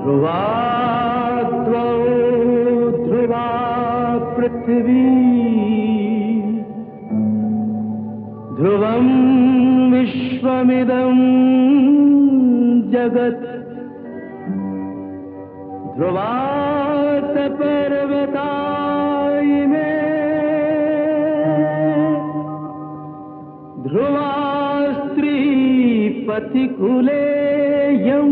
ध्रुवाद्वौ ध्रुवा पृथिवी ध्रुवं विश्वमिदं जगत् ध्रुवात् पर्वता इमे ध्रुवास्त्री पथिकुले यम्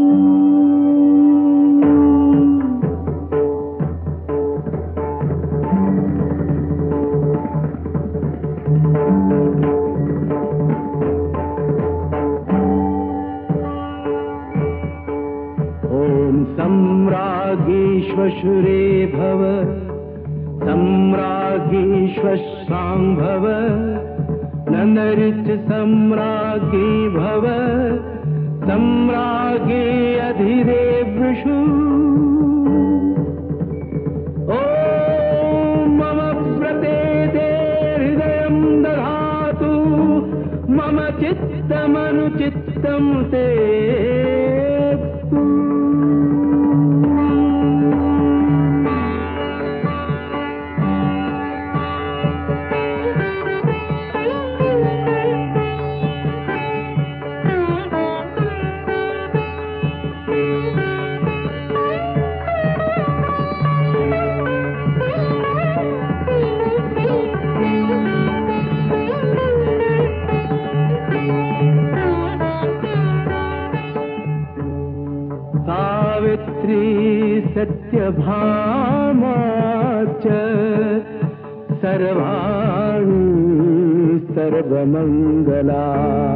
सम्रागीश्वशुरे भव सम्रागीश्वशाम्भव नन्दऋच सम्राज्ञी भव सम्राज्ञी अधिदेवृषु ॐ मम प्रतेते हृदयं दधातु मम चित्तमनुचित्तं ते सत्यभामा च सर्वाणि सर्वमङ्गला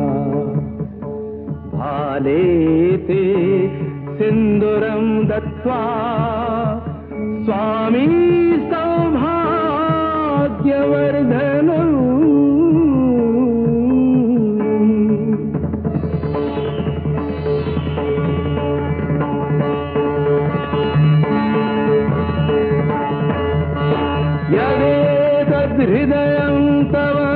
भालेते सिन्दूरं दत्त्वा स्वामी सौभाग्यवर्धनम् हृदयं तव